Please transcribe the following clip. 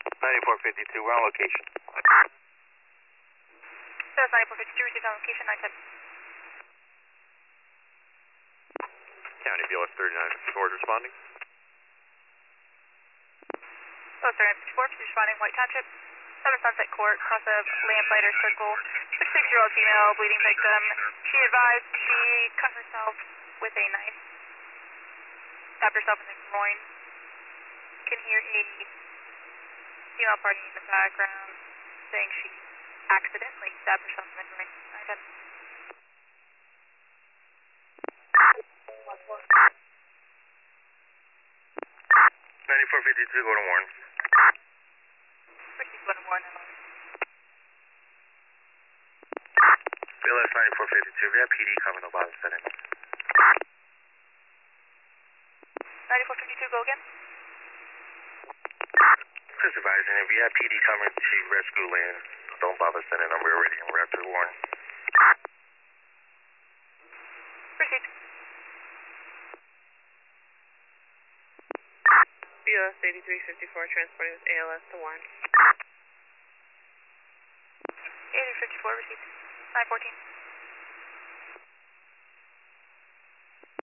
9452, we're on location. That's 9452, received on location, 910. County BLS 3954 responding. BLS 3954, responding, White Township. 7 Sunset Court, cross of Lamplighter Circle. 66-year-old female, bleeding victim. She advised she cut herself with a knife. Stabbed herself in the groin. Can hear a female party in the background saying she accidentally stabbed herself in the groin. 910. 9452, go to Warren. Received 1 Warren. BLS 9452, we have PD coming to Bob's setting. 9452, go again. Just advising, if we have PD coming to rescue lane, don't bother sending them, we're already en route to Warren. Received. BLS 8354, transporting with ALS to Warren. 8354, received. 914.